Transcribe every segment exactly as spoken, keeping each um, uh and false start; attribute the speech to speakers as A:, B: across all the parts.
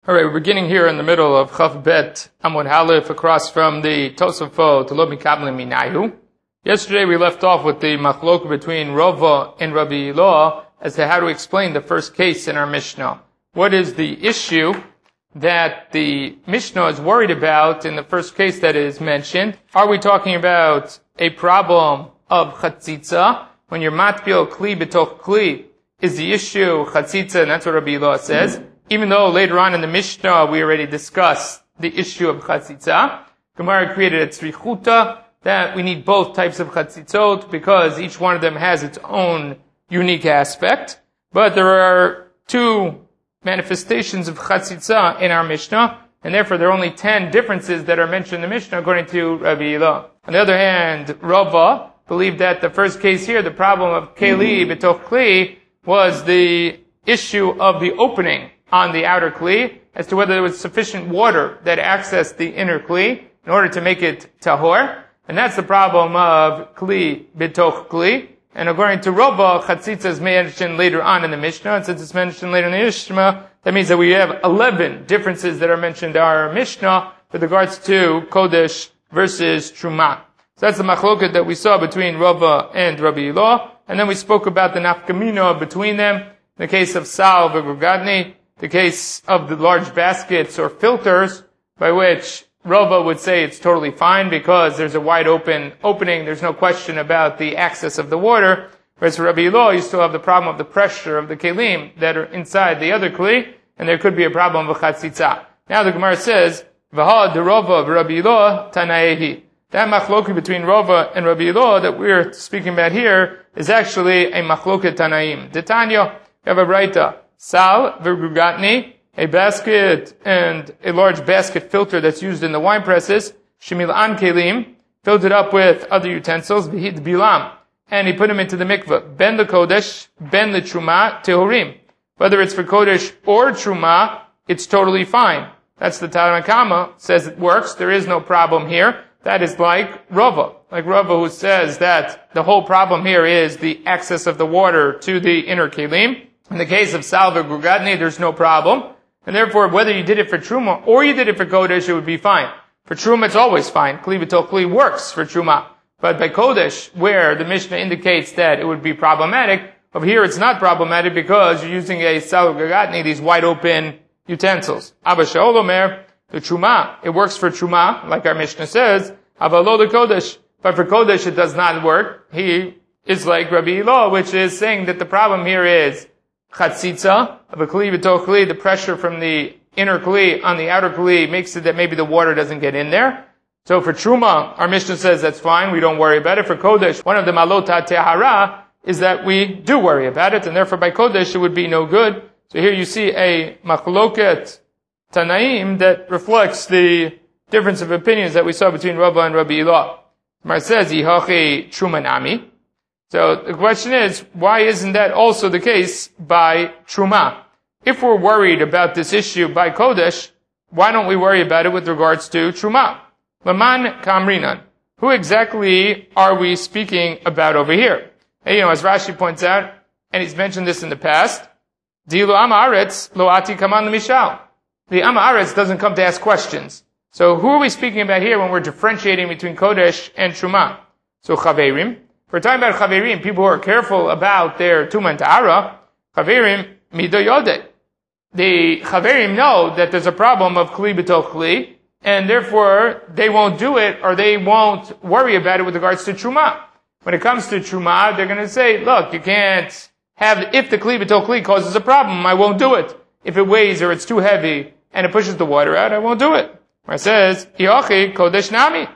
A: All right, we're beginning here in the middle of Chaf Bet Amud Halef, across from the Tosafot to Lo Mikablim Minayu. Yesterday we left off with the machlok between Rava and Rabbi Elah as to how to explain the first case in our Mishnah. What is the issue that the Mishnah is worried about in the first case that is mentioned? Are we talking about a problem of chatzitza? When you're matpil kli betoch kli, is the issue chatzitza? And that's what Rabbi Elah says. Even though later on in the Mishnah we already discussed the issue of chatzitza, Gemara created a tzrichuta that we need both types of chatzitzot because each one of them has its own unique aspect. But there are two manifestations of chatzitza in our Mishnah, and therefore there are only ten differences that are mentioned in the Mishnah according to Rabbi Elah. On the other hand, Rava believed that the first case here, the problem of keli betoch kli, was the issue of the opening on the outer kli, as to whether there was sufficient water that accessed the inner kli in order to make it tahor. And that's the problem of kli betoch kli. And according to Rava, chatzitza is mentioned later on in the Mishnah, and since it's mentioned later in the Mishnah, that means that we have eleven differences that are mentioned in our Mishnah with regards to kodesh versus truma. So that's the machloket that we saw between Rava and Rabbi Elah, and then we spoke about the nafkamina between them, in the case of sal v'gugadni, the case of the large baskets or filters, by which Rava would say it's totally fine because there's a wide open opening, there's no question about the access of the water, whereas for Rabbi Elah, you still have the problem of the pressure of the kelim that are inside the otother kli, and there could be a problem of chatzitza. Now the Gemara says, V'ha de Rava of Rabbi Elah tanaehi. That machloket between Rava and Rabbi Elah that we're speaking about here is actually a machloket tanaim. Detanya, you have a braita, sal v'gugatni, a basket and a large basket filter that's used in the wine presses, shemil'an kelim, filled it up with other utensils, v'hid bilam, and he put them into the mikveh, ben the kodesh, ben the truma, tehorim. Whether it's for kodesh or truma, it's totally fine. That's the Tanna Kama, says it works, there is no problem here. That is like Rava, like Rava who says that the whole problem here is the access of the water to the inner kelim. In the case of sal v'gugadni, there's no problem. And therefore, whether you did it for Truma or you did it for Kodesh, it would be fine. For Truma, it's always fine. Kli b'toch kli works for Truma. But by Kodesh, where the Mishnah indicates that it would be problematic, over here it's not problematic because you're using a sal v'gugadni, these wide open utensils. Abba Shaul Omer, the Truma, it works for Truma, like our Mishnah says, Abba lo the Kodesh. But for Kodesh, it does not work. He is like Rabbi Elah, which is saying that the problem here is chatzitza of a kli b'toch kli, the pressure from the inner kli on the outer kli makes it that maybe the water doesn't get in there. So for truma, our Mishnah says that's fine, we don't worry about it. For kodesh, one of the malota tehara is that we do worry about it, and therefore by kodesh it would be no good. So here you see a machloket tanaim that reflects the difference of opinions that we saw between Rava and Rabbi Elah. Mar says, yihachi trumanami. So the question is, why isn't that also the case by Truma? If we're worried about this issue by Kodesh, why don't we worry about it with regards to Truma? Laman Kamrinan. Who exactly are we speaking about over here? And, you know, as Rashi points out, and he's mentioned this in the past, Dilu Am Haaretz lo ati kaman l'mishal. The Am Haaretz doesn't come to ask questions. So who are we speaking about here when we're differentiating between Kodesh and Truma? So Chaverim. We're talking about chaverim, people who are careful about their tuma and ta'ara. Chaverim mido yodeh. The chaverim know that there's a problem of kli b'toch kli, and therefore they won't do it, or they won't worry about it with regards to truma. When it comes to truma, they're going to say, look, you can't have, if the kli b'toch kli causes a problem, I won't do it. If it weighs or it's too heavy and it pushes the water out, I won't do it. Where it says, Yochi kodesh nami.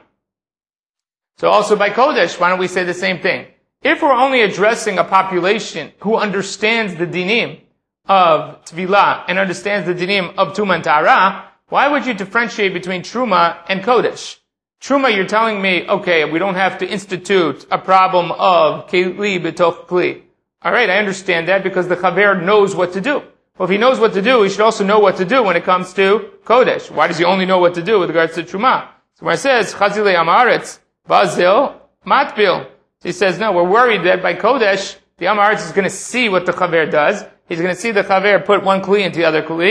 A: So also by Kodesh, why don't we say the same thing? If we're only addressing a population who understands the dinim of Tvilah and understands the dinim of Tuma and Ta'ara, why would you differentiate between Truma and Kodesh? Truma, you're telling me, okay, we don't have to institute a problem of Keli b'toch kli. Alright, I understand that because the Chaver knows what to do. Well, if he knows what to do, he should also know what to do when it comes to Kodesh. Why does he only know what to do with regards to Truma? So when it says, Chazile Am Haaretz, Bazil, matbil. So he says, no, we're worried that by Kodesh, the Am Haaretz is going to see what the Chaver does. He's going to see the Chaver put one kli into the other kli,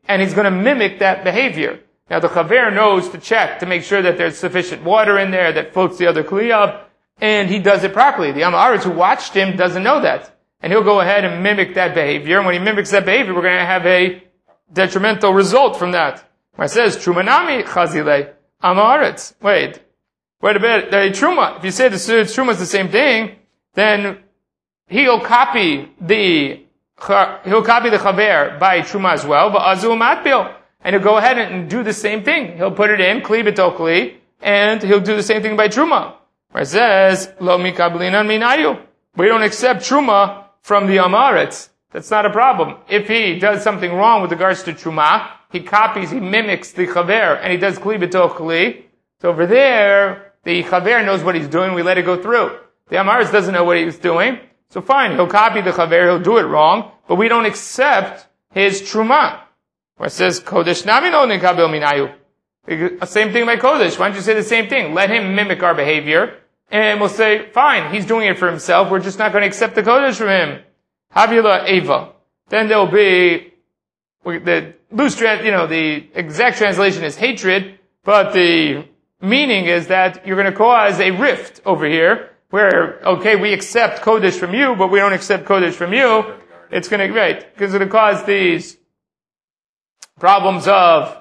A: and he's going to mimic that behavior. Now the chaver knows to check to make sure that there's sufficient water in there that floats the other kli up, and he does it properly. The Amaretz who watched him doesn't know that. And he'll go ahead and mimic that behavior, and when he mimics that behavior, we're going to have a detrimental result from that. When it says, Trumanami chazile Amaretz. Wait. Wait a bit. The Truma. If you say the Truma is the same thing, then he'll copy the, he'll copy the chaver by Truma as well, but Azu Matbil. And he'll go ahead and do the same thing. He'll put it in, Kli B'tokli, and he'll do the same thing by Truma. Where it says, Lo mikablinan minayu. We don't accept Truma from the Amaretz. That's not a problem. If he does something wrong with regards to Truma, he copies, he mimics the chaver, and he does Kli B'tokli. So over there, the chaver knows what he's doing, we let it go through. The Amaretz doesn't know what he's doing, so fine, he'll copy the chaver, he'll do it wrong, but we don't accept his Truma. Where it says, Kodesh nami lo nikabel minayu. Same thing by Kodesh. Why don't you say the same thing? Let him mimic our behavior, and we'll say, fine, he's doing it for himself, we're just not going to accept the Kodesh from him. Havila Eva. Then there'll be, the loose, you know, the exact translation is hatred, but the meaning is that you're going to cause a rift over here, where, okay, we accept Kodesh from you, but we don't accept Kodesh from you. It's going to, right, because it's going to cause these problems of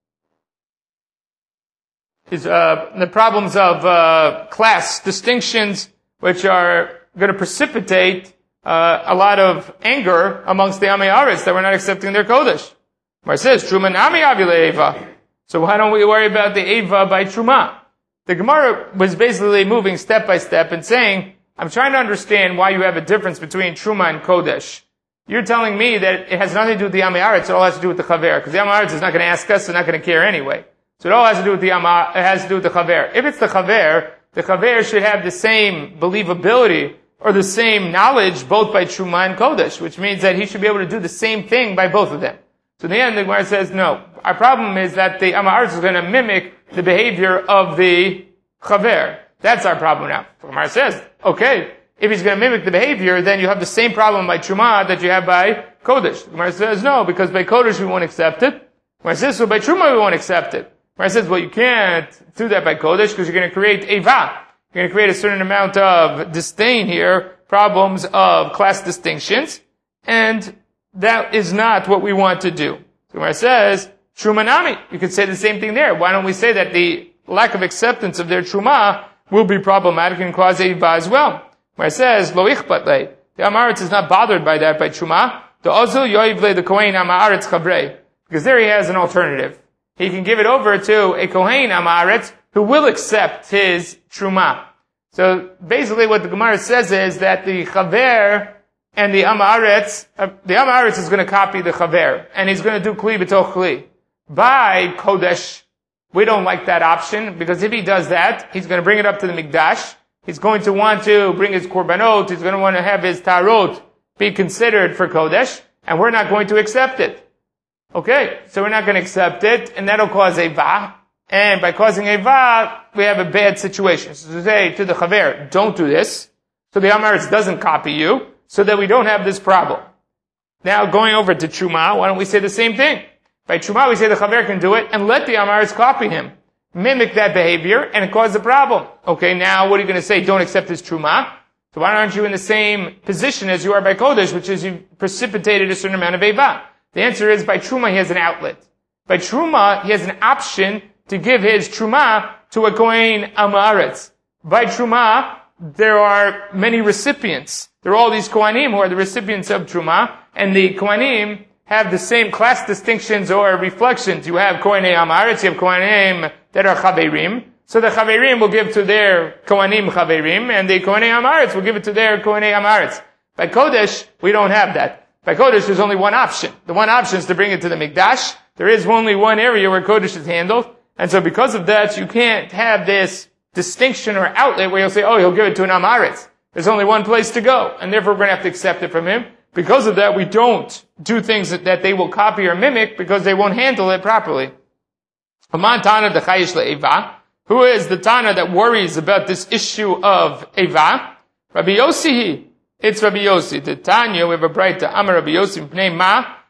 A: is uh the problems of uh class distinctions, which are going to precipitate uh a lot of anger amongst the Amei Aretz that we're not accepting their Kodesh. Where it says Truma nami avile Eva. So why don't we worry about the Eva by Truma? The Gemara was basically moving step by step and saying, I'm trying to understand why you have a difference between Truma and Kodesh. You're telling me that it has nothing to do with the Amei Aretz, it all has to do with the Chaver, because the Amei Aretz is not going to ask us, they're not going to care anyway. So it all has to do with the Amei, it has to do with the Chaver. If it's the Chaver, the Chaver should have the same believability or the same knowledge both by Truma and Kodesh, which means that he should be able to do the same thing by both of them. So in the end, the Gemara says, no. Our problem is that the Amei Aretz is going to mimic the behavior of the Chaver. That's our problem now. The Gemara says, okay, if he's going to mimic the behavior, then you have the same problem by Truma that you have by Kodesh. The Gemara says, no, because by Kodesh we won't accept it. The Gemara says, so by Truma we won't accept it. The Gemara says, well, you can't do that by Kodesh because you're going to create Eva. You're going to create a certain amount of disdain here, problems of class distinctions, and that is not what we want to do. The Gemara says, Truma nami. You could say the same thing there. Why don't we say that the lack of acceptance of their Truma will be problematic and cause Eva as well? Where it says, Lo ichpat le. The Amaretz is not bothered by that by Truma. The Ozil yoiv le the Kohen Amaretz chavrei. Because there he has an alternative. He can give it over to a Kohen Amaretz who will accept his Truma. So basically what the Gemara says is that the Chaver and the Amaretz, uh, the Amaretz is going to copy the Chaver. And he's going to do Kli b'toch Kli. By Kodesh, we don't like that option, because if he does that, he's going to bring it up to the Mikdash. He's going to want to bring his korbanot, he's going to want to have his tarot be considered for Kodesh, and we're not going to accept it. Okay, so we're not going to accept it, and that'll cause a va, and by causing a va, we have a bad situation. So to say to the Chaver, don't do this, so the Amaretz doesn't copy you, so that we don't have this problem. Now going over to Truma, why don't we say the same thing? By Truma we say the Chaver can do it, and let the Amaretz copy him. Mimic that behavior, and it causes a problem. Okay, now what are you going to say? Don't accept his Truma. So why aren't you in the same position as you are by Kodesh, which is you precipitated a certain amount of Eva? The answer is by Truma he has an outlet. By Truma he has an option to give his Truma to a Kohen Amaretz. By Truma there are many recipients. There are all these Kohanim who are the recipients of Truma, and the Kohanim have the same class distinctions or reflections. You have Kohanei Amaretz, you have Kohanim that are Chaverim. So the Chaverim will give to their Kohanim Chaverim, and the Kohanei Amaretz will give it to their Kohanei Amaretz. By Kodesh, we don't have that. By Kodesh, there's only one option. The one option is to bring it to the Mikdash. There is only one area where Kodesh is handled. And so because of that, you can't have this distinction or outlet where you'll say, oh, he'll give it to an Amaretz. There's only one place to go, and therefore we're going to have to accept it from him. Because of that, we don't do things that, that they will copy or mimic because they won't handle it properly. Haman Tana the Chayish le'Eva. Who is the Tana that worries about this issue of Eva? Rabbi Yossi. It's Rabbi Yossi. The Tanya, we have a bright Amar Rabbi Yossi, Pnei Ma,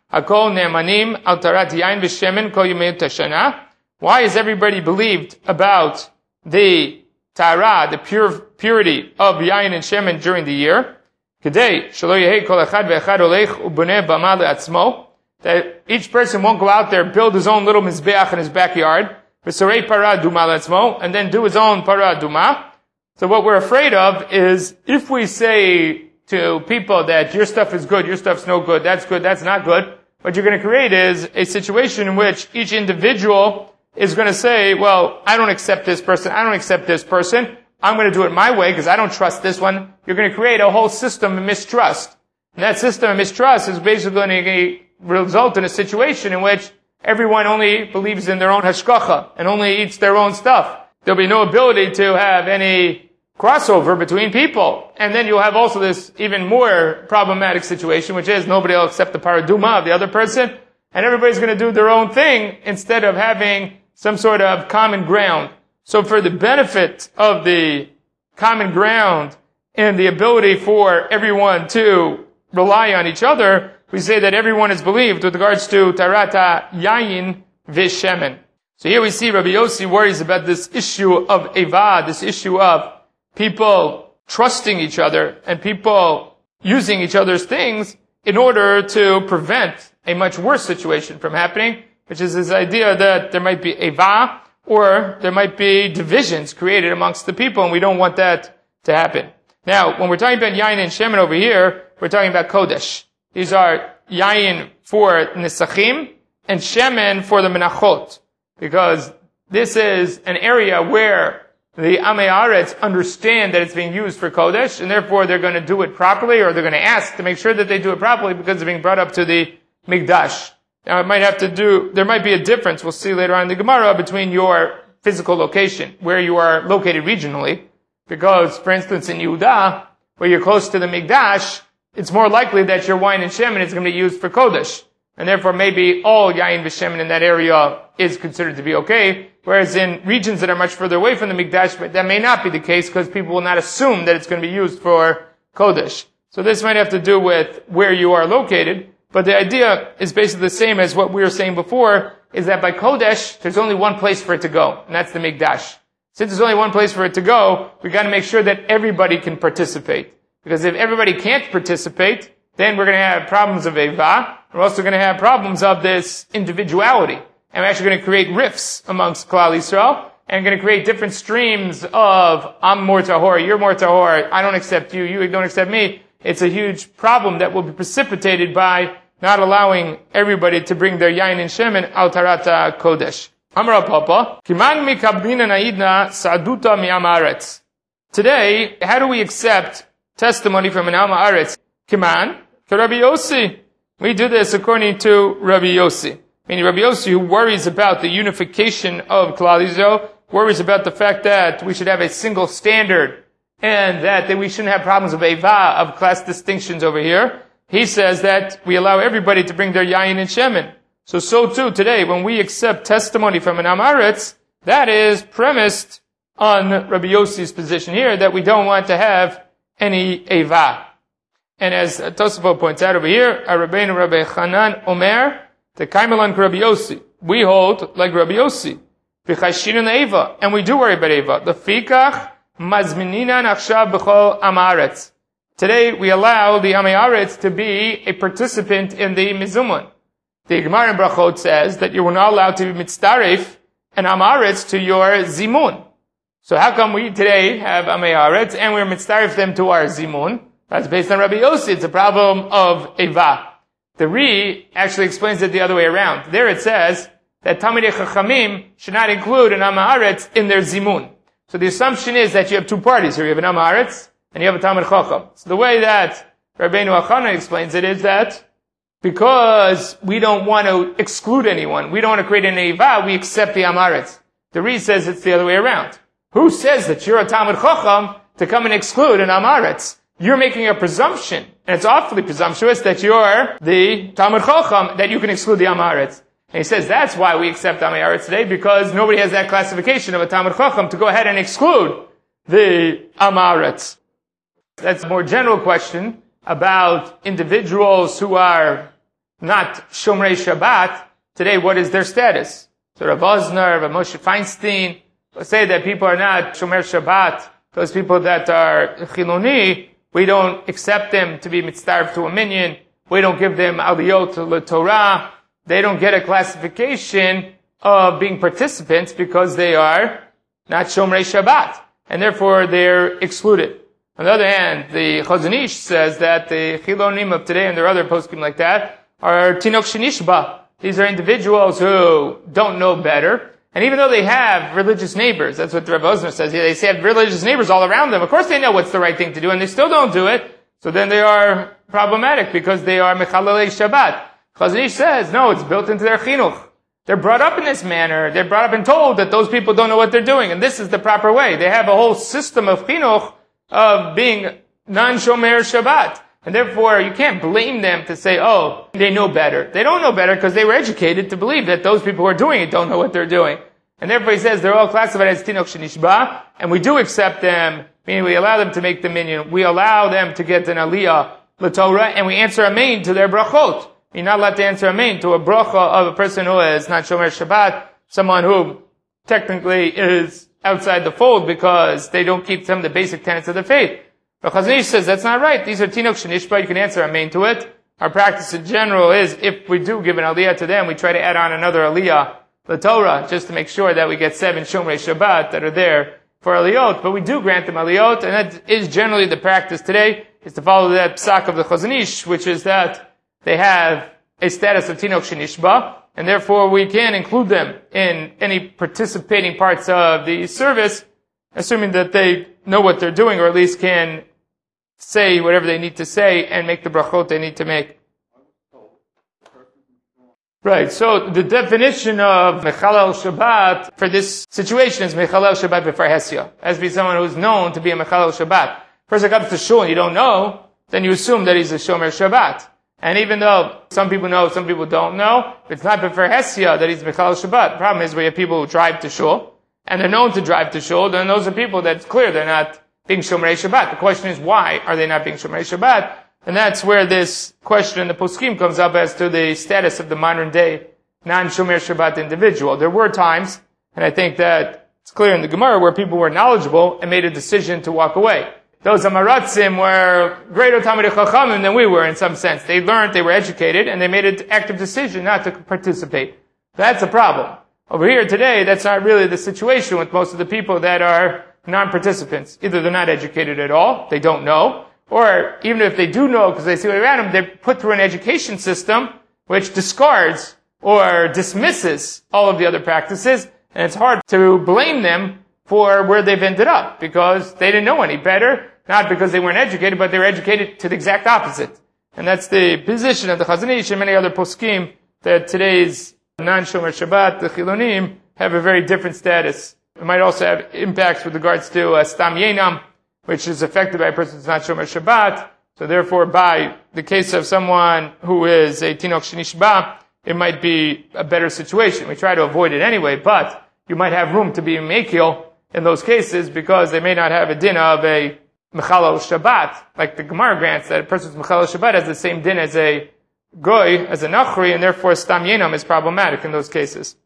A: Hakol ne'emanim al tarat yain v'shemen kol yemei tashana. Why is everybody believed about the Tara, the pure, purity of Yain and Shemen during the year? Kedei, shelo yehei kol echad ve'echad olech uboneh bama le'atzmo. That each person won't go out there, build his own little mizbeach in his backyard, v'sorei para duma le'atzmo, and then do his own para duma. So what we're afraid of is, if we say to people that your stuff is good, your stuff's no good, that's good, that's not good, what you're going to create is a situation in which each individual is going to say, well, I don't accept this person, I don't accept this person, I'm going to do it my way because I don't trust this one. You're going to create a whole system of mistrust. And that system of mistrust is basically going to result in a situation in which everyone only believes in their own hashkacha and only eats their own stuff. There'll be no ability to have any crossover between people. And then you'll have also this even more problematic situation, which is nobody will accept the paraduma of the other person, and everybody's going to do their own thing instead of having some sort of common ground. So for the benefit of the common ground and the ability for everyone to rely on each other, we say that everyone is believed with regards to Tarata Yayin Vishemen. So here we see Rabbi Yossi worries about this issue of Eva, this issue of people trusting each other and people using each other's things in order to prevent a much worse situation from happening, which is this idea that there might be Eva, or there might be divisions created amongst the people, and we don't want that to happen. Now, when we're talking about Yain and Shemen over here, we're talking about Kodesh. These are Yain for Nisachim, and Shemen for the Menachot. Because this is an area where the Amei Haaretz understand that it's being used for Kodesh, and therefore they're going to do it properly, or they're going to ask to make sure that they do it properly because they're being brought up to the Mikdash. Now it might have to do, there might be a difference, we'll see later on in the Gemara, between your physical location, where you are located regionally. Because, for instance, in Yehuda, where you're close to the Mikdash, it's more likely that your wine and shemen is going to be used for Kodesh. And therefore maybe all yain v'shemen in that area is considered to be okay. Whereas in regions that are much further away from the Mikdash, but that may not be the case because people will not assume that it's going to be used for Kodesh. So this might have to do with where you are located. But the idea is basically the same as what we were saying before, is that by Kodesh, there's only one place for it to go, and that's the Mikdash. Since there's only one place for it to go, we've got to make sure that everybody can participate. Because if everybody can't participate, then we're going to have problems of Eva. We're also going to have problems of this individuality. And we're actually going to create rifts amongst Klal Yisrael, and going to create different streams of, I'm more tahor, you're more tahor, I don't accept you, you don't accept me. It's a huge problem that will be precipitated by not allowing everybody to bring their yain and shemen al tarata kodesh. Amar Papa, Kiman mikablina naidna saduta mi amaretz. Today, how do we accept testimony from an Am Haaretz? Kiman, to Rabbi Yossi. We do this according to Rabbi Yossi. Meaning Rabbi Yossi, who worries about the unification of Klal Yisrael, worries about the fact that we should have a single standard and that, that we shouldn't have problems of Eva, of class distinctions over here. He says that we allow everybody to bring their yain and shemen. So, so too today, when we accept testimony from an Am Haaretz, that is premised on Rabbi Yossi's position here, that we don't want to have any Eva. And as Tosafot points out over here, Rabbeinu Rabbi Chanan Omer, the Kaimelan Rabbi Yossi, we hold like Rabbi Yossi, V'chashirin Eva, and we do worry about Eva. The Fikach Mazminina Nachshav B'chol Am Haaretz. Today we allow the Am Haaretz to be a participant in the Mizumun. The Gemara in Brachot says that you are not allowed to be mitztaref an Am Haaretz to your Zimun. So how come we today have Am Haaretz and we're mitztaref them to our Zimun? That's based on Rabbi Yossi. It's a problem of Eva. The Ri actually explains it the other way around. There it says that Talmidei Chachamim should not include an Am Haaretz in their Zimun. So the assumption is that you have two parties here. You have an Am Haaretz and you have a Talmid Chacham. So the way that Rabbeinu Achana explains it is that because we don't want to exclude anyone, we don't want to create an Eva, we accept the Am Haaretz. The Ri says it's the other way around. Who says that you're a Talmid Chacham to come and exclude an Am Haaretz? You're making a presumption, and it's awfully presumptuous that you're the Talmid Chacham, that you can exclude the Am Haaretz. And he says that's why we accept Am Haaretz today, because nobody has that classification of a Talmid Chacham to go ahead and exclude the Am Haaretz. That's a more general question about individuals who are not Shomrei Shabbat, today what is their status? So Rav Osner, Rav Moshe Feinstein say that people are not Shomer Shabbat. Those people that are Chiloni, we don't accept them to be mitzdarf to a minyan. We don't give them aliyot to the Torah. They don't get a classification of being participants because they are not Shomrei Shabbat. And therefore they're excluded. On the other hand, the Chazon Ish says that the Chilonim of today and their other poskim like that are Tinok Shenishba. These are individuals who don't know better. And even though they have religious neighbors, that's what Rav Osner says here, they say have religious neighbors all around them. Of course they know what's the right thing to do, and they still don't do it. So then they are problematic because they are Mechalelei Shabbat. Chazon Ish says, no, it's built into their chinuch. They're brought up in this manner. They're brought up and told that those people don't know what they're doing, and this is the proper way. They have a whole system of chinuch of being non-shomer Shabbat. And therefore, you can't blame them to say, oh, they know better. They don't know better because they were educated to believe that those people who are doing it don't know what they're doing. And therefore he says they're all classified as Tinok Shenishba, and we do accept them, meaning we allow them to make the minyan. We allow them to get an aliyah, the Torah, and we answer amen to their brachot. You're not allowed to answer amen to a bracha of a person who is not Shomer Shabbat, someone who technically is outside the fold because they don't keep some of the basic tenets of the faith. But Chazon Ish says that's not right. These are Tinok Shenishba, you can answer amen to it. Our practice in general is, if we do give an aliyah to them, we try to add on another aliyah, the Torah, just to make sure that we get seven Shomrei Shabbat that are there for aliyot. But we do grant them aliyot, and that is generally the practice today, is to follow that psak of the Chazon Ish, which is that they have a status of Tinok Shenishba, and therefore we can include them in any participating parts of the service, assuming that they know what they're doing, or at least can say whatever they need to say and make the brachot they need to make. Right, so the definition of Mechalel Shabbat for this situation is Mechalel Shabbat b'farhesya, as be someone who's known to be a Mechalel Shabbat. Person comes to shul and you don't know, then you assume that he's a Shomer Shabbat. And even though some people know, some people don't know, it's not b'farhesya that he's Mechalel Shabbat. The problem is we have people who drive to shul, and they're known to drive to shul, then those are people that's clear they're not being Shomerei Shabbat. The question is, why are they not being Shomerei Shabbat? And that's where this question in the poskim comes up as to the status of the modern day non-Shomer Shabbat individual. There were times, and I think that it's clear in the Gemara, where people were knowledgeable and made a decision to walk away. Those Amaratzim were greater Talmidei Chachamim than we were in some sense. They learned, they were educated, and they made an active decision not to participate. That's a problem. Over here today, that's not really the situation with most of the people that are non-participants. Either they're not educated at all, they don't know, or even if they do know because they see what around them, they're put through an education system which discards or dismisses all of the other practices, and it's hard to blame them for where they've ended up because they didn't know any better, not because they weren't educated, but they were educated to the exact opposite. And that's the position of the Chazon Ish and many other poskim, that today's non-Shomer Shabbat, the Chilonim, have a very different status. It might also have impacts with regards to uh, Stam Yenam, which is affected by a person who's not Shomer Shabbat. So therefore, by the case of someone who is a Tinok Shenishba, it might be a better situation. We try to avoid it anyway, but you might have room to be Mekil in those cases because they may not have a din of a Mechalel Shabbat, like the Gemara grants that a person's Mechalel Shabbat has the same din as a Goy, as a Nachri, and therefore Stam Yenam is problematic in those cases.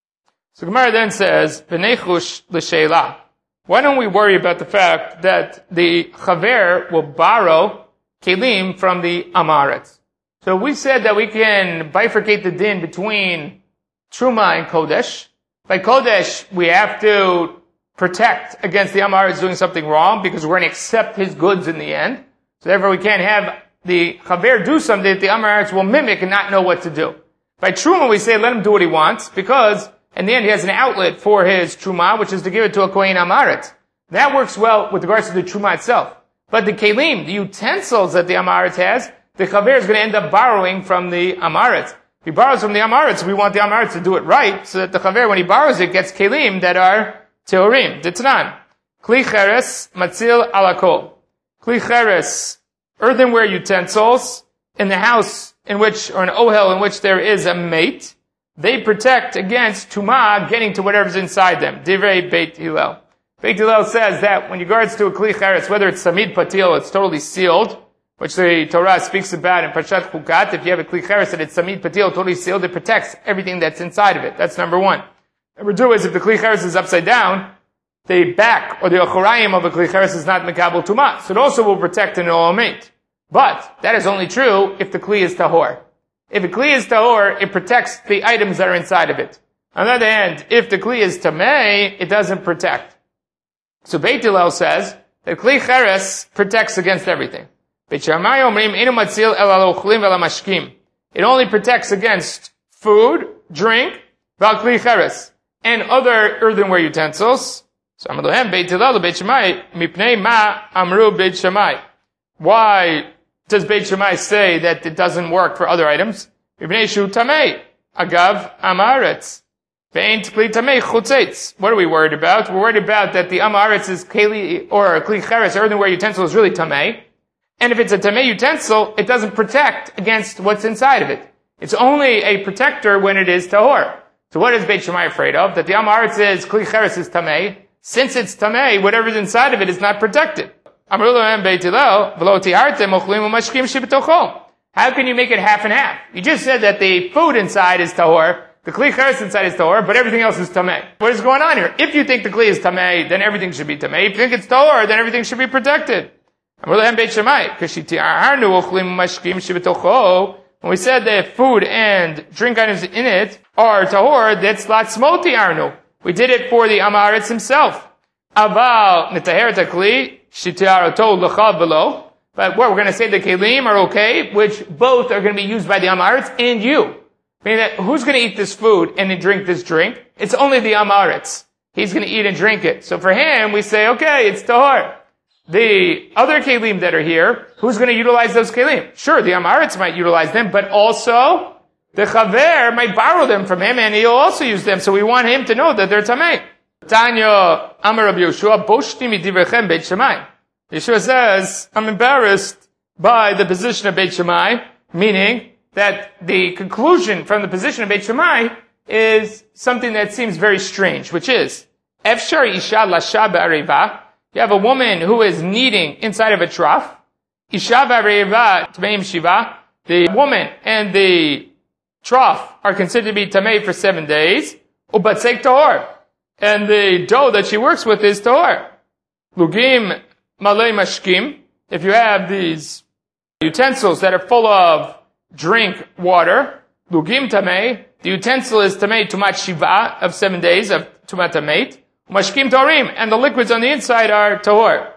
A: So Gemara then says, V'nechush l'sheila. Why don't we worry about the fact that the Chaver will borrow Kelim from the Amaretz? So we said that we can bifurcate the din between Truma and Kodesh. By Kodesh, we have to protect against the Amaretz doing something wrong because we're going to accept his goods in the end. So therefore we can't have the Chaver do something that the Amaretz will mimic and not know what to do. By Truma, we say let him do what he wants because in the end, he has an outlet for his Truma, which is to give it to a Kohen Amaretz. That works well with regards to the Truma itself. But the Kelim, the utensils that the Amaretz has, the Chaver is going to end up borrowing from the Amaretz. If he borrows from the Amaretz, we want the Amaretz to do it right, so that the Chaver, when he borrows it, gets Kelim that are Teorim. Ditnan. Kli Cheres, Matzil Alakol. Kli Cheres, earthenware utensils, in the house in which, or an ohel in which there is a mate, they protect against Tumah getting to whatever's inside them. Divrei Beit Hillel. Beit Hillel says that when regards to a Kli Cheres, whether it's Samid Patil, it's totally sealed, which the Torah speaks about in Parshat Chukat. If you have a Kli Cheres that it's Samid Patil, totally sealed, it protects everything that's inside of it. That's number one. Number two is if the Kli Cheres is upside down, the back or the Ochorayim of a Kli Cheres is not Mekabel Tumah. So it also will protect an Olamate. But that is only true if the Kli is Tahor. If a Kli is Tahor, it protects the items that are inside of it. On the other hand, if the Kli is Tamei, it doesn't protect. So Beit Hillel says that Kli Cheres protects against everything. It only protects against food, drink, Kli Cheres, and other earthenware utensils. So Beit Hillel, Beit Shammai, Mipnei Ma Amru Beit Shammai. Why does Beit Shammai say that it doesn't work for other items? Mipnei Shu Tamei, Agav Amaretz. Ve'ein Kli Tamei Chutzetz. What are we worried about? We're worried about that the Amaretz is Keli, or Kli Cheres, earthenware utensil, is really Tamei. And if it's a Tamei utensil, it doesn't protect against what's inside of it. It's only a protector when it is Tahor. So what is Beit Shammai afraid of? That the Amaretz is Kli Cheres is Tamei. Since it's Tamei, whatever's inside of it is not protected. How can you make it half and half? You just said that the food inside is Tahor, the Kli Cheres inside is Tahor, but everything else is Tamei. What is going on here? If you think the Kli is Tamei, then everything should be Tamei. If you think it's Tahor, then everything should be protected. When we said that food and drink items in it are Tahor, that's Latzmoti Arnu. We did it for the Amaretz himself. Aval Nitaher Takli, Shitiarato L'chav below. But what, we're going to say the Kelim are okay, which both are going to be used by the Amaretz and you. Meaning that who's going to eat this food and drink this drink? It's only the Amaretz. He's going to eat and drink it. So for him, we say, okay, it's Tahor. The other Kelim that are here, who's going to utilize those Kelim? Sure, the Amaretz might utilize them, but also the Chaver might borrow them from him and he'll also use them. So we want him to know that they're Tamei. Tanya Amar Rabbi Yeshua, Boshti midivrechem Beit Shammai. Yeshua says, I'm embarrassed by the position of Beit Shammai, meaning that the conclusion from the position of Beit Shammai is something that seems very strange, which is, Efshar Isha Lasha Ba'areva. You have a woman who is kneading inside of a trough. Isha Ba'areva Tmeim Shiva. The woman and the trough are considered to be Tamei for seven days. Ubatzek Tahor. And the dough that she works with is Tahor. Lugim Malay Mashkim. If you have these utensils that are full of drink water, Lugim Tamei, the utensil is Tamei Tumat Shiva of seven days of Tumat Tamei. Mashkim Tarim, and the liquids on the inside are Tahor.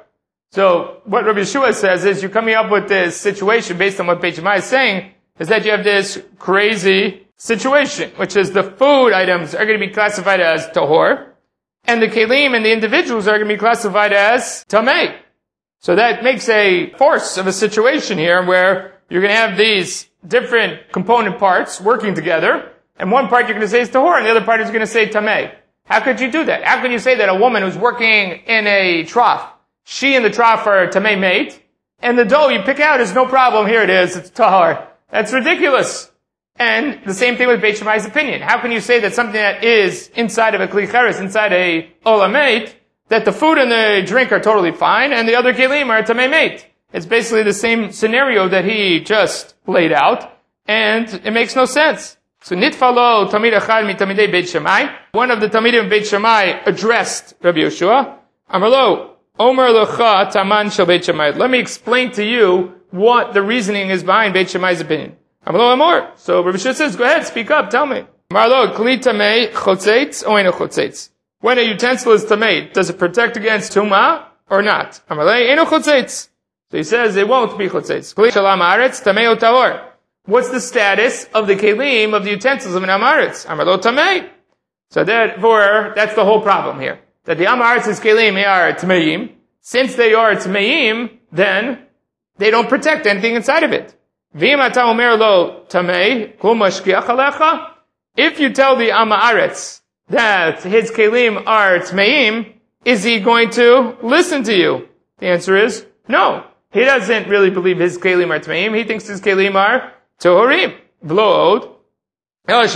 A: So what Rabbi Yeshua says is you're coming up with this situation based on what Beit Shammai is saying, is that you have this crazy situation, which is the food items are going to be classified as Tahor, and the Kelim and the individuals are going to be classified as Tamei. So that makes a force of a situation here where you're going to have these different component parts working together, and one part you're going to say is Tahor, and the other part is going to say Tamei. How could you do that? How could you say that a woman who's working in a trough, she and the trough are Tamei mate, and the dough you pick out is no problem, here it is, it's Tahor. That's ridiculous. And the same thing with Beit Shammai's opinion. How can you say that something that is inside of a Kli Cheres, inside a Olamate, that the food and the drink are totally fine, and the other Kelim are Tamei mate? It's basically the same scenario that he just laid out, and it makes no sense. So Nitfalo Tamid Achad mi Tamidei Beit Shammai. One of the Tamidim of Beit Shammai addressed Rabbi Yeshua. Amarlo, Omer Lecha Taman Shel Beit Shammai. Let me explain to you what the reasoning is behind Beit Shammai's opinion. Amarlo Amor. So Rabbi Yeshua says, go ahead, speak up, tell me. Amarlo, Kli Tamei Chotzetz or Eino Chotzetz. When a utensil is Tamei, does it protect against Tumah or not? Amarlo, Eino Chotzetz. So he says it won't be Chotzetz. Kli Shalam Aretz Tamei O Tahor. What's the status of the kelim of the utensils of an amaretz? Amarlo tamei. So therefore, that's the whole problem here. That the amaretz's kelim are tameim. Since they are tameim, then they don't protect anything inside of it. V'im ata omer lo tamei kol mashkiach alecha. If you tell the amaretz that his kelim are tameim, is he going to listen to you? The answer is no. He doesn't really believe his kelim are tameim. He thinks his kelim are Tohorim, v'lo od.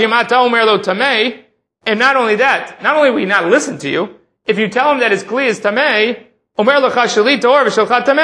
A: And not only that, not only will he not listen to you, if you tell him that his kli is tamei, omer lecha sheli tohor v'shelcha tamei,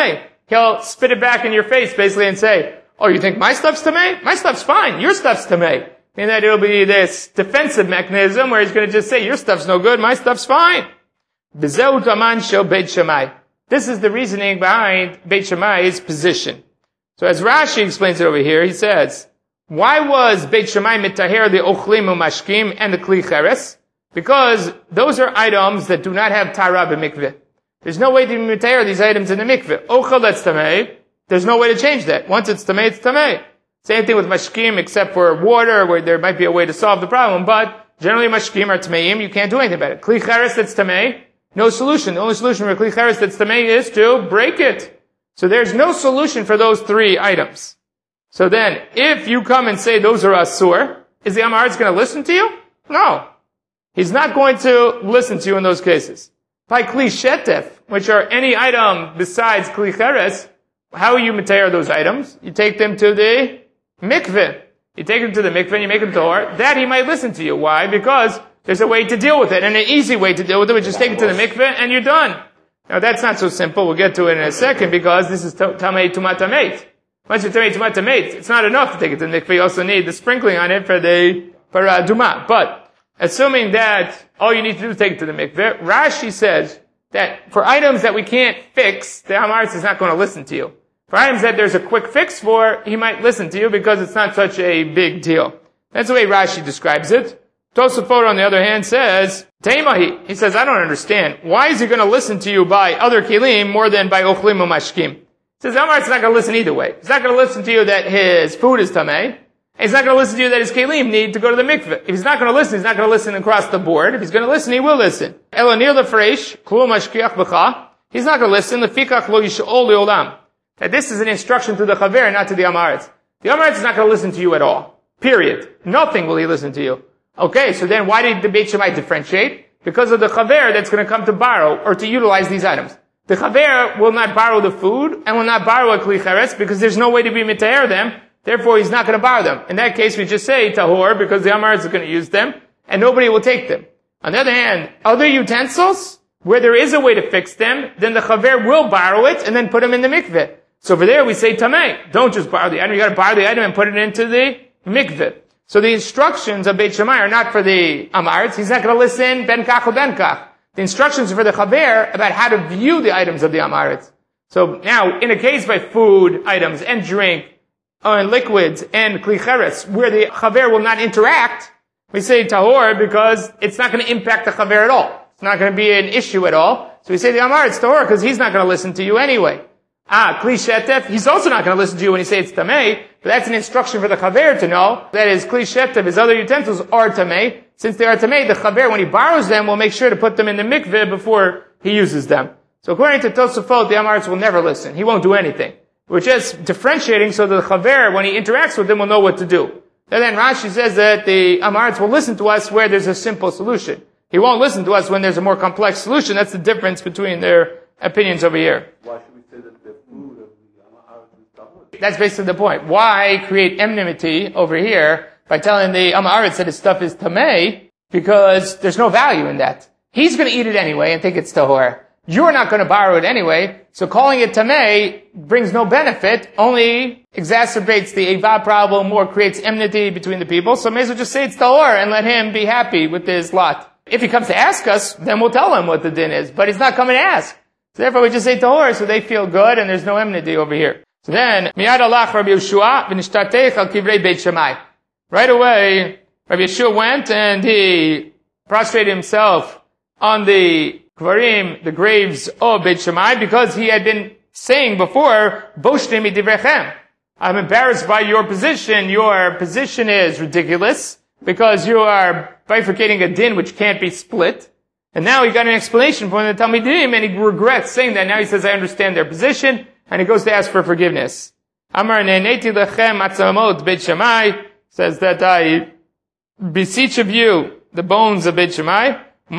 A: he'll spit it back in your face basically and say, oh, you think my stuff's tamei? My stuff's fine. Your stuff's tamei. Meaning that it'll be this defensive mechanism where he's going to just say, your stuff's no good, my stuff's fine. B'zeu taman shel Beit Shammai. This is the reasoning behind Beit Shammai's position. So as Rashi explains it over here, he says, why was Beit Shammai mitaher the ochlim umashkim and the kli cheres? Because those are items that do not have tara b'mikveh. There's no way to mitaher these items in the mikveh. Ochel, that's tamei. There's no way to change that. Once it's tamei, it's tamei. Same thing with mashkim, except for water, where there might be a way to solve the problem. But generally, mashkim are tameim. You can't do anything about it. Kli cheres, that's tamei. No solution. The only solution for kli cheres that's tamei is to break it. So there's no solution for those three items. So then, if you come and say those are asur, is the Amaretz going to listen to you? No. He's not going to listen to you in those cases. By kli shetef, which are any item besides kli cheres, how you mitayer those items? You take them to the mikveh. You take them to the mikveh and you make them tahor. That he might listen to you. Why? Because there's a way to deal with it, and an easy way to deal with it, which is take it to the mikveh and you're done. Now that's not so simple. We'll get to it in a second because this is tamei tumat tameit. Once you're tamei tumat tameit, it's not enough to take it to the mikveh. You also need the sprinkling on it for the for uh, duma. But assuming that all you need to do is take it to the mikveh, Rashi says that for items that we can't fix, the Amaretz is not going to listen to you. For items that there's a quick fix for, he might listen to you because it's not such a big deal. That's the way Rashi describes it. Tosafot, on the other hand, says, Teimahi. He says, I don't understand. Why is he going to listen to you by other kilim more than by ochlim umashkim? He says, Amaret's not going to listen either way. He's not going to listen to you that his food is tamei. He's not going to listen to you that his kilim need to go to the mikveh. If he's not going to listen, he's not going to listen across the board. If he's going to listen, he will listen. Elonir lefreish, klu mashkiach b'cha. He's not going to listen. Lefikach lo yish'ol le'olam. That this is an instruction to the chaver, not to the Amaretz. The Amaretz is not going to listen to you at all. Period. Nothing will he listen to you. Okay, so then why did the Beit Shammai differentiate? Because of the chaver that's going to come to borrow or to utilize these items. The chaver will not borrow the food and will not borrow a kli cheres because there's no way to be mitayer them. Therefore, he's not going to borrow them. In that case, we just say tahor because the Amaretz is going to use them and nobody will take them. On the other hand, other utensils, where there is a way to fix them, then the chaver will borrow it and then put them in the mikveh. So over there we say tamei. Don't just borrow the item. You got to borrow the item and put it into the mikveh. So the instructions of Beit Shammai are not for the Amaretz. He's not going to listen ben kach or ben kach. The instructions are for the chaver about how to view the items of the Amaretz. So now, in a case by food items and drink, uh, and liquids and kli cheres, where the chaver will not interact, we say tahor because it's not going to impact the chaver at all. It's not going to be an issue at all. So we say the Amaretz tahor because he's not going to listen to you anyway. Ah, kli shetef, he's also not going to listen to you when you say it's tamei, but that's an instruction for the chaver to know that his kli shetef, his other utensils are tamei. Since they are tamei, the chaver, when he borrows them, will make sure to put them in the mikveh before he uses them. So according to Tosafot, the Amaretz will never listen. He won't do anything. We're just differentiating so that the chaver, when he interacts with them, will know what to do. And then Rashi says that the Amaretz will listen to us where there's a simple solution. He won't listen to us when there's a more complex solution. That's the difference between their opinions over here.
B: Why should we say that the food of the Amaretz is tahor?
A: That's basically the point. Why create enmity over here by telling the Amaretz that his stuff is tamei? Because there's no value in that. He's going to eat it anyway and think it's tahor. You're not going to borrow it anyway, so calling it tamei brings no benefit, only exacerbates the eva problem or creates enmity between the people. So may as well just say it's tahor and let him be happy with his lot. If he comes to ask us, then we'll tell him what the din is, but he's not coming to ask. So therefore we just say tahor so they feel good and there's no enmity over here. So then, miyad alach Rabbi Yeshua v'nishtatech al kivrei Beit Shammai. Right away, Rabbi Yeshua went and he prostrated himself on the Kvarim, the graves of Beit Shammai, because he had been saying before, Boshtim idivrechem. I'm embarrassed by your position. Your position is ridiculous because you are bifurcating a din which can't be split. And now he got an explanation from the Talmidim and he regrets saying that. Now he says, I understand their position, and he goes to ask for forgiveness. Amar ne'neti lechem atzamot Beit Shammai, says that I beseech of you the bones of Beit Shammai.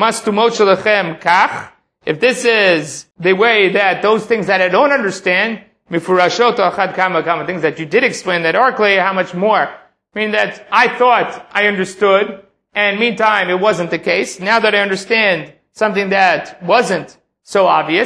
A: If this is the way that those things that I don't understand, things that you did explain that are clear, how much more? I mean that I thought I understood, and meantime it wasn't the case. Now that I understand something that wasn't so obvious,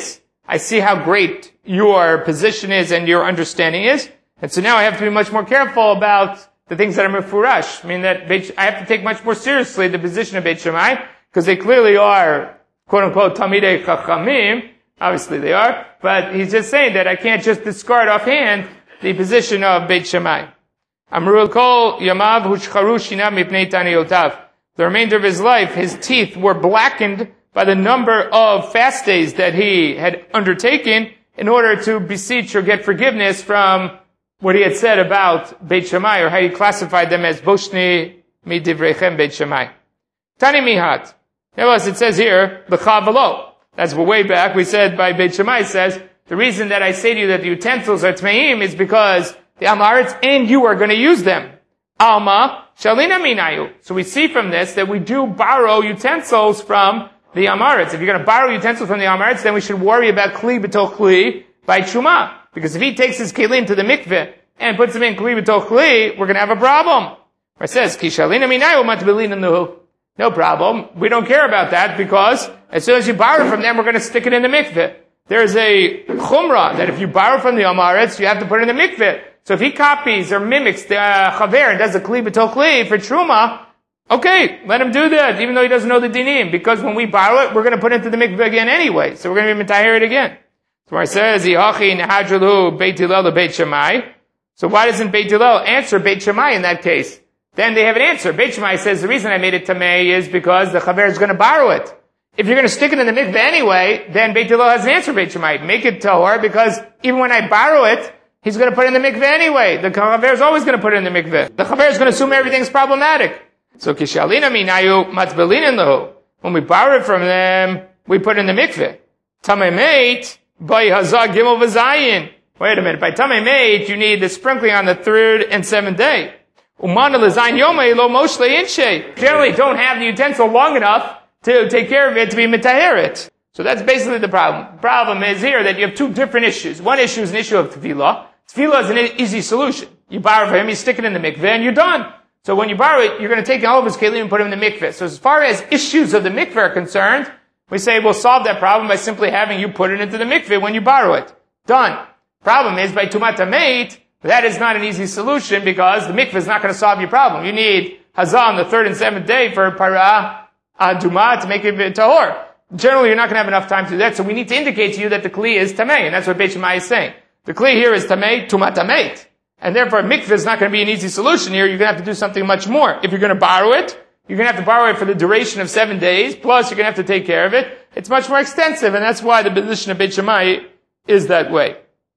A: I see how great your position is and your understanding is. And so now I have to be much more careful about the things that are mefurash. I mean that Beit, I have to take much more seriously the position of Beit Shammai, because they clearly are, quote unquote, Talmidei Chachamim. Obviously they are. But he's just saying that I can't just discard offhand the position of Beit Shammai. Amrul kol yamav hushcharu shinav mipnei taniyotav. The remainder of his life, his teeth were blackened by the number of fast days that he had undertaken in order to beseech or get forgiveness from what he had said about Beit Shammai, or how he classified them as Boshni midivrechem Beit Shammai. Tani mihat. Nevertheless, it says here, l'cha v'lo. That's way back. We said by Beit Shammai says, the reason that I say to you that the utensils are tmeim is because the Amaretz and you are going to use them. Alma shalina minayu. So we see from this that we do borrow utensils from the Amaretz. If you're going to borrow utensils from the Amaretz, then we should worry about kli b'toch kli by Truma. Because if he takes his kelim to the mikveh and puts them in kli b'toch kli, we're going to have a problem. It says, ki shalina minayu matbilin nuhu. No problem. We don't care about that because as soon as you borrow from them, we're going to stick it in the mikveh. There's a chumrah that if you borrow from the Amaretz, you have to put it in the mikveh. So if he copies or mimics the uh, chaver and does a kli b'toch kli for truma, okay, let him do that, even though he doesn't know the dinim. Because when we borrow it, we're going to put it into the mikveh again anyway. So we're going to be mitaher it again. So where it says, Yihachi nehadrelu Beit Hillel Beit Shammai. So why doesn't Beit Hillel answer Beit Shammai in that case? Then they have an answer. Beit Shammai says the reason I made it tamei is because the chaver is going to borrow it. If you're going to stick it in the mikveh anyway, then Beit Hillel has an answer, Beit Shammai. Make it tahor, because even when I borrow it, he's going to put it in the mikveh anyway. The chaver is always going to put it in the mikveh. The chaver is going to assume everything's problematic. So kishalina minayu matzbelin lahu. When we borrow it from them, we put it in the mikveh. Tamei meit by hazah gimel v'zayin. Wait a minute. By tamei meit, you need the sprinkling on the third and seventh day. Umana l'zayin yomei lo moshle inshe. Generally, don't have the utensil long enough to take care of it, to be mitaheret. So that's basically the problem. The problem is here that you have two different issues. One issue is an issue of tefillah. Tefillah is an easy solution. You borrow from him, you stick it in the mikveh, and you're done. So when you borrow it, you're going to take all of his kelim and put them in the mikveh. So as far as issues of the mikveh are concerned, we say we'll solve that problem by simply having you put it into the mikveh when you borrow it. Done. Problem is, by tumat hameit, that is not an easy solution because the mikveh is not going to solve your problem. You need hazah on the third and seventh day for parah aduma to make it tahor. Generally, you're not going to have enough time to do that, so we need to indicate to you that the kli is tamei, and that's what Beit Shammai is saying. The kli here is tamei, tumat tameit. And therefore, mikveh is not going to be an easy solution here. You're going to have to do something much more. If you're going to borrow it, you're going to have to borrow it for the duration of seven days, plus you're going to have to take care of it. It's much more extensive, and that's why the position of Beit Shammai is that way.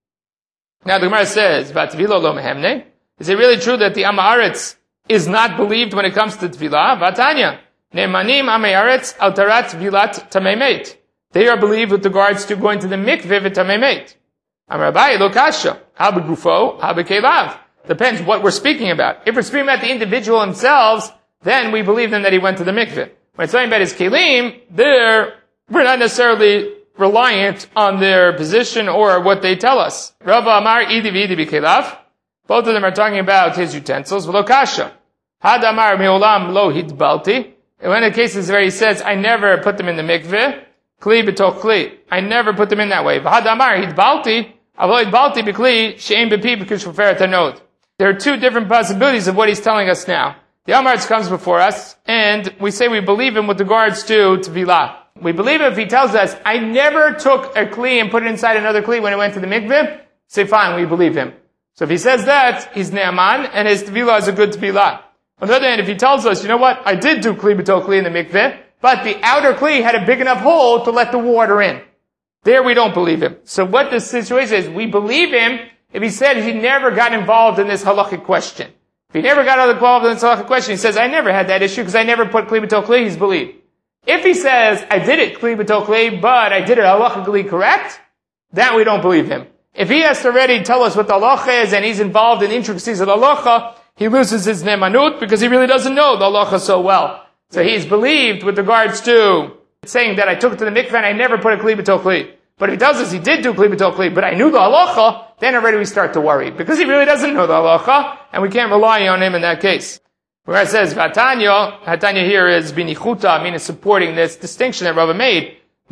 A: Now, the Gemara says, V'atvila lo mehemne. Is it really true that the Amaretz is not believed when it comes to tefillah? V'atanya. Ne'emanim Amaretz al tarat vilat tameimet. They are believed with regards to going to the mikveh v'tameimet. Amrabai lo kasha. Hal begufo, hal bekelav. Depends what we're speaking about. If we're speaking about the individual themselves, then we believe them that he went to the mikveh. When it's talking about his kelim, there, we're not necessarily reliant on their position or what they tell us. Rava Amar idi v'idi b'kelav. Both of them are talking about his utensils. V'lo kasha. Had Amar me'olam lo hitbalti. In one of the cases where he says, I never put them in the mikveh, kli b'toch kli. I never put them in that way. V'had amar hitbalti, avo hitbalti b'kli, she'em b'pi b'kishuferet hanod. There are two different possibilities of what he's telling us now. The Amaretz comes before us, and we say we believe him with regards to tevilah. We believe him if he tells us, I never took a kli and put it inside another kli when it went to the mikveh. Say fine, we believe him. So if he says that, he's ne'aman, and his tevilah is a good tevilah. On the other hand, if he tells us, you know what, I did do kli b'toch kli in the mikveh, but the outer kli had a big enough hole to let the water in. There we don't believe him. So what the situation is, we believe him if he said he never got involved in this halachic question. If he never got involved in this halachic question, he says, I never had that issue because I never put kli b'toch kli, he's believed. If he says, I did it kli b'toch kli, but I did it halachically correct, that we don't believe him. If he has to already tell us what the halacha is and he's involved in the intricacies of the halacha, he loses his nemanut because he really doesn't know the halacha so well. So he's believed with regards to saying that I took it to the mikveh and I never put a kli b'toch kli. But if he tells us he did do kli b'toch kli, but I knew the halacha, then already we start to worry. Because he really doesn't know the halacha, and we can't rely on him in that case. Where it says, Vatanya, Hatanya here is binichuta, meaning supporting this distinction that Rava made.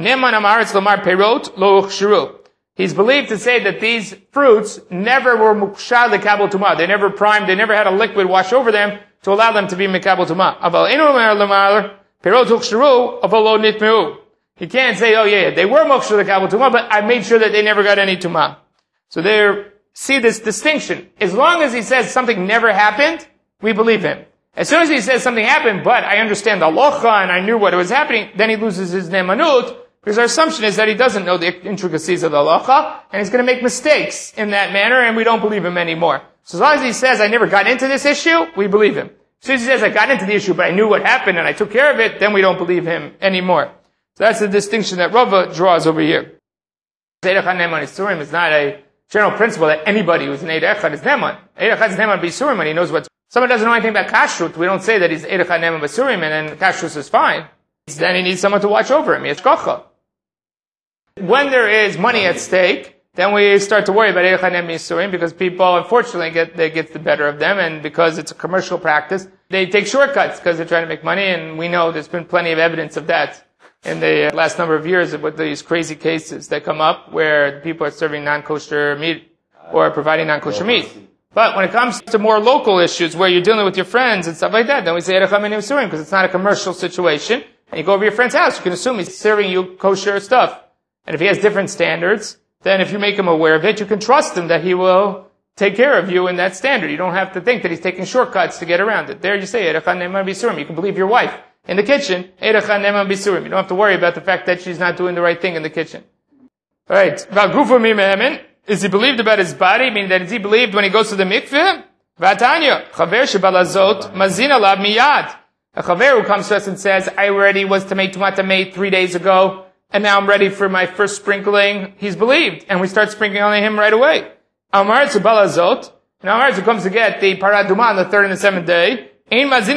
A: Neman amaretz lomar perot lo uchshiru. He's believed to say that these fruits never were mukshar lekabel tumah. They never primed, they never had a liquid wash over them to allow them to be mekabel tumah. Aval enu omer lomar perot uchshiru aval lo nitmeu. He can't say, oh yeah, they were mukshar lekabel tumah, but I made sure that they never got any tumah. So there, see this distinction. As long as he says something never happened, we believe him. As soon as he says something happened, but I understand the halacha and I knew what was happening, then he loses his nemanut, because our assumption is that he doesn't know the intricacies of the halacha, and he's going to make mistakes in that manner, and we don't believe him anymore. So as long as he says, I never got into this issue, we believe him. As soon as he says, I got into the issue, but I knew what happened and I took care of it, then we don't believe him anymore. So that's the distinction that Rava draws over here. Eid Echad Neman Isurim is not a general principle that anybody who's an Eid Echad is Neman. Eid Echad is Neman B'Isurim when he knows what's... Someone doesn't know anything about kashrut, we don't say that he's Eid Echad Neman B'Isurim and then kashrut is fine. Then he needs someone to watch over him. He has kocha. When there is money at stake, then we start to worry about Eid Echad Neman B'Isurim because people, unfortunately, get, they get the better of them, and because it's a commercial practice, they take shortcuts because they're trying to make money, and we know there's been plenty of evidence of that in the last number of years with these crazy cases that come up where people are serving non-kosher meat or providing non-kosher meat. But when it comes to more local issues where you're dealing with your friends and stuff like that, then we say Eid Echad Neman B'Isurim because it's not a commercial situation. And you go over to your friend's house, you can assume he's serving you kosher stuff. And if he has different standards, then if you make him aware of it, you can trust him that he will take care of you in that standard. You don't have to think that he's taking shortcuts to get around it. There you say Eid Echad Neman B'Isurim. You can believe your wife. In the kitchen, Eid Echad Neman B'Isurim. You don't have to worry about the fact that she's not doing the right thing in the kitchen. Alright. Is he believed about his body? Meaning that is he believed when he goes to the mikveh? V'atanya. Chaver shebalazot mazin alav miyad. A chaver who comes to us and says, I already was tamei tumat tamei three days ago, and now I'm ready for my first sprinkling. He's believed. And we start sprinkling on him right away. Amar shebalazot. Now Amar who comes to get the paraduma on the third and the seventh day. We say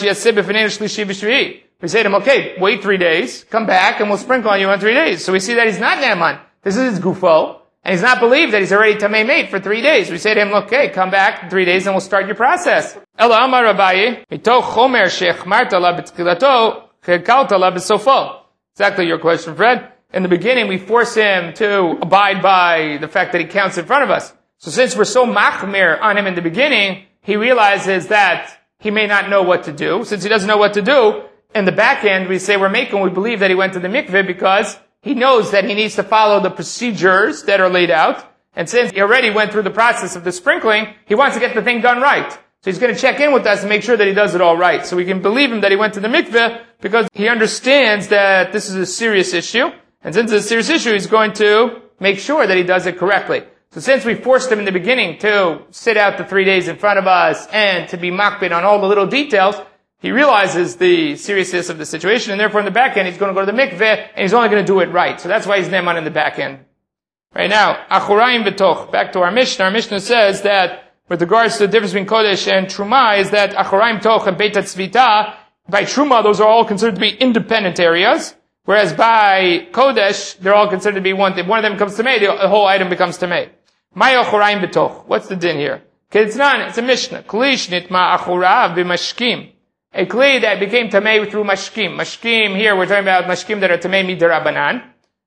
A: to him, okay, wait three days, come back, and we'll sprinkle on you on three days. So we see that he's not Ne'eman. This is his gufo, and he's not believed that he's already tamei made for three days. We say to him, okay, come back in three days, and we'll start your process. Ela amar Abaye, mitoch chomer she'chmarta la b'tchilato, chekalta la b'sofo. Exactly your question, Fred. In the beginning, we force him to abide by the fact that he counts in front of us. So since we're so machmir on him in the beginning, he realizes that he may not know what to do. Since he doesn't know what to do, in the back end, we say we're making, we believe that he went to the mikveh because he knows that he needs to follow the procedures that are laid out. And since he already went through the process of the sprinkling, he wants to get the thing done right. So he's going to check in with us and make sure that he does it all right. So we can believe him that he went to the mikveh because he understands that this is a serious issue. And since it's a serious issue, he's going to make sure that he does it correctly. So since we forced him in the beginning to sit out the three days in front of us and to be makbid on all the little details, he realizes the seriousness of the situation, and therefore in the back end he's going to go to the mikveh and he's only going to do it right. So that's why he's neman in the back end. Right now, achorayim betoch. Back to our Mishnah. Our Mishnah says that with regards to the difference between kodesh and truma is that achorayim toch and beit tzvita, by truma those are all considered to be independent areas. Whereas by kodesh, they're all considered to be one thing. One of them becomes tamei, the whole item becomes tamei. Ma'yo choraim betoch. What's the din here? Kitznan, it's a Mishnah. Klish nitma achorav b'mashkim. A kli that became tamei through mashkim. Mashkim here, we're talking about mashkim that are tamei midarabanan.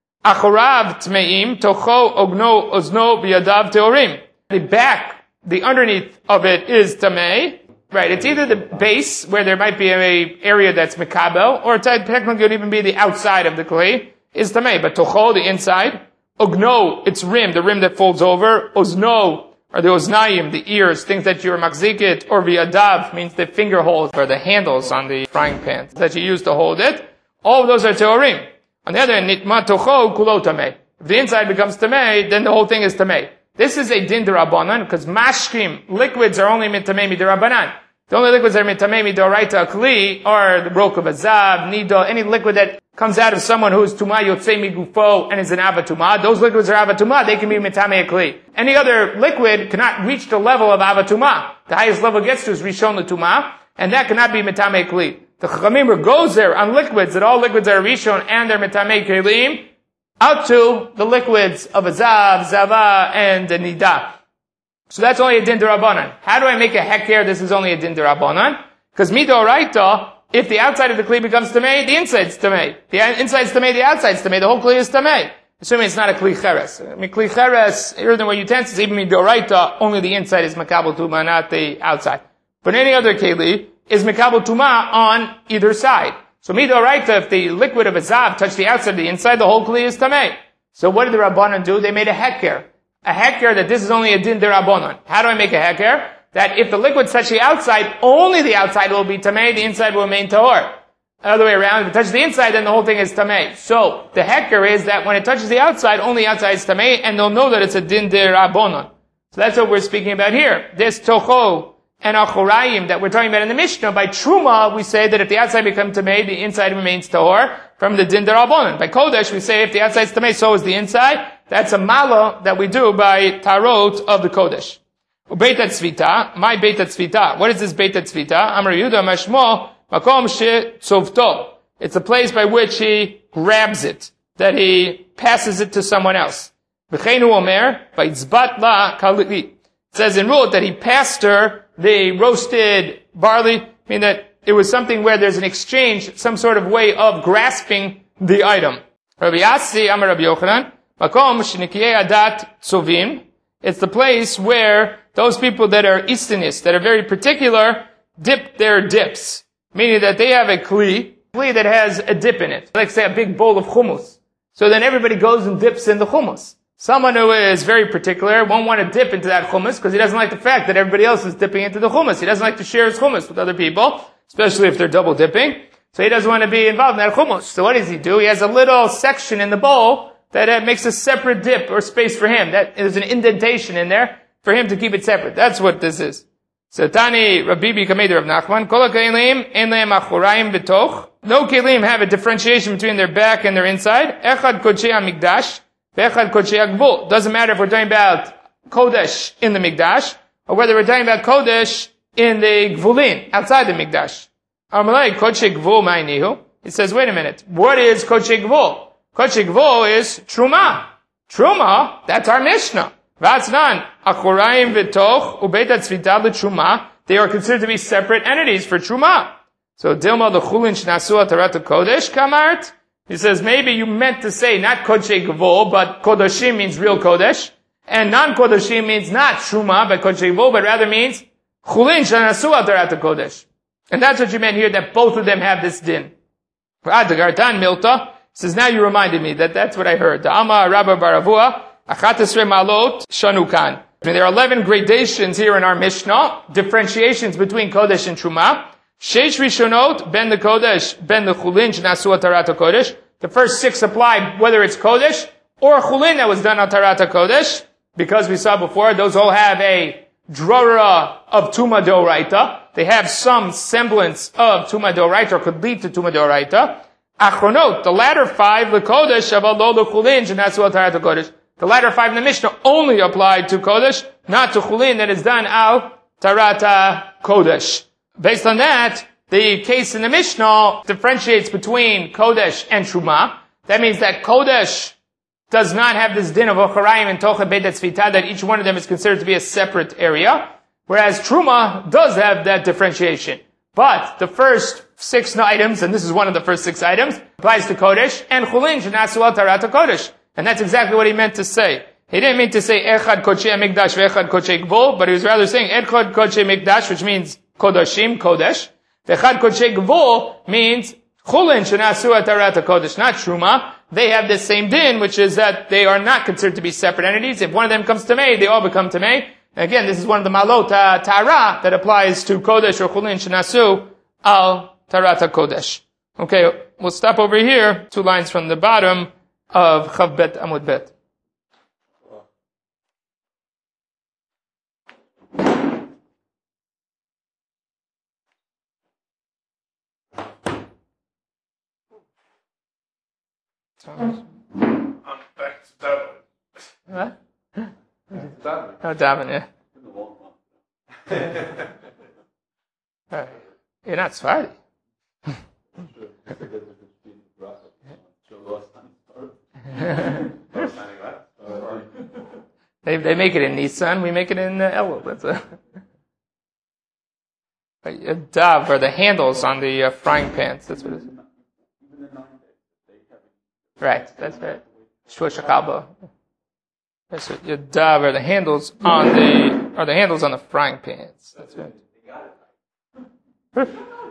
A: Achorav tmeim, tocho ogno ozno biyadav teorim. The back, the underneath of it is tamei. Right, it's either the base, where there might be a area that's mekabel, or technically it would even be the outside of the kli, is tamei. But tocho, the inside. Ogno, its rim, the rim that folds over. Ozno, or the oznayim, the ears, things that you're makzikit, or v'yadav, means the finger holes, or the handles on the frying pan that you use to hold it. All of those are teorim. On the other hand, nitma tocho kulo tamei. If the inside becomes tamei, then the whole thing is tamei. This is a din derabanan, because mashkim, liquids are only mitamei midirabanan. The only liquids that are mitamei midoraita kli are the brok of azav, nido, any liquid that comes out of someone who is tuma yotzei migufo and is an avatuma. Those liquids are avatuma, they can be mitamei kli. Any other liquid cannot reach the level of avatuma. The highest level it gets to is rishon l'tuma, and that cannot be mitamei kli. The Chachamim goes there on liquids, that all liquids are rishon and they're mitamei kelim, out to the liquids of azav, zava, and nida. So that's only a din derabanan. How do I make a heker? This is only a din derabanan. Because midoraita, if the outside of the kli becomes tamei, the inside's tamei. The inside's tamei, the outside's tamei. The whole kli is tamei. Assuming it's not a kli cheres. I mean, kli cheres, earthenware utensils, even midoraita, only the inside is makabel tuma, not the outside. But any other keli is makabel tuma on either side. So midoraita, if the liquid of a zav touched the outside of the inside, the whole kli is tamei. So what did the Rabbanan do? They made a heker. A heker that this is only a din de Rabbanan. How do I make a heker? That if the liquid touches the outside, only the outside will be tamei, the inside will remain tahor. Other way around, if it touches the inside, then the whole thing is tamei. So, the heker is that when it touches the outside, only the outside is tamei, and they'll know that it's a din de Rabbanan. So that's what we're speaking about here. This toho and achorayim that we're talking about in the Mishnah, by truma, we say that if the outside becomes tamei, the inside remains tahor, from the din de Rabbanan. By kodesh, we say if the outside is tamei, so is the inside. That's a mala that we do by tarot of the kodesh. Beit Tzvita, my Beit Tzvita. What is this Beit Tzvita? Amar Yehuda Mashmo Makom She Tzovto. It's a place by which he grabs it, that he passes it to someone else. V'cheinu Omer Vaitzbat La Kalili. It says in rule that he passed her the roasted barley, meaning that it was something where there's an exchange, some sort of way of grasping the item. Rabbi Yassi Amar Rabbi Yochanan Makom Shenikiei Adat Tzovim. It's the place where those people that are istanis, that are very particular, dip their dips. Meaning that they have a kli, kli that has a dip in it. Like say a big bowl of hummus. So then everybody goes and dips in the hummus. Someone who is very particular won't want to dip into that hummus because he doesn't like the fact that everybody else is dipping into the hummus. He doesn't like to share his hummus with other people, especially if they're double dipping. So he doesn't want to be involved in that hummus. So what does he do? He has a little section in the bowl that uh, makes a separate dip or space for him. That there's an indentation in there for him to keep it separate. That's what this is. So Tani Rabbi Kameder of Nachman, Kol kelim ein lehem achorayim betoch. No kelim have a differentiation between their back and their inside. Echad kodshei hamikdash, ve'echad kodshei hagvul. Doesn't matter if we're talking about kodesh in the mikdash, or whether we're talking about kodesh in the gvulin, outside the mikdash. Amalei kodshei gvul ma'inihu. He says, wait a minute, what is kodshei gvul? Kodshei gvul is truma. Truma, that's our Mishnah. Vatznan, achorayim v'toch ubeit tzvita l'truma. They are considered to be separate entities for truma. So dilma l'chulin shnasu atarat kodesh kamart. He says maybe you meant to say not kodshei gvul, but kodashim means real kodesh, and non-kodashim means not truma, but kodshei gvul, but rather means chulin shnasu atarat kodesh. And that's what you meant here, that both of them have this din. Adagartan milta. Says, now you reminded me that that's what I heard. The Amma Rabba Baravua, Achatasre Malot Shanukan. There are eleven gradations here in our Mishnah, differentiations between Kodesh and Truma. Sheish Rishonot, Ben the Kodesh, Ben the Chulin, Shnasu Atarata Kodesh. The first six apply whether it's Kodesh or Chulin that was done on Tarata Kodesh. Because we saw before, those all have a drora of Tuma Doraita. They have some semblance of Tuma Doraita or could lead to Tuma Doraita. Achronot, the latter five, the Kodesh, Avalo Chulin, Shnasu Atarata Kodesh. The latter five in the Mishnah only applied to Kodesh, not to Chulin that is done al Tarata Kodesh. Based on that, the case in the Mishnah differentiates between Kodesh and Truma. That means that Kodesh does not have this din of Ocharayim and Tocha Beit Tzvita, that each one of them is considered to be a separate area, whereas Truma does have that differentiation. But the first six items, and this is one of the first six items, applies to Kodesh, and Chulin Shnasu al Tarata Kodesh. And that's exactly what he meant to say. He didn't mean to say Echad Kodshei Mikdash Ve'echad Kodshei Gvul, but he was rather saying Echad Kodshei Mikdash, which means Kodashim, Kodesh. Ve'echad Kodshei Gvul means Chulin Shnasu al Tarata Kodesh, not Truma. They have this same din, which is that they are not considered to be separate entities. If one of them comes Tamei, they all become Tamei. Again, this is one of the Malot Tara that applies to Kodesh or Chulin Shnasu al Tarata Kodesh. Okay, we'll stop over here, two lines from the bottom of Chav Bet Amud Bet.
B: I'm back to Davin.
A: What?
B: Davin.
A: Oh, Davin, yeah.
B: Been a long month.
A: Uh, You're not Sephardi. They they make it in Nissan, we make it in uh, Elul. That's a Yadav are the handles on the uh, frying pans. That's what it is. Right, that's right. Shua Shakaba. That's right. Yadav are the handles on the are the handles on the frying pans. That's right.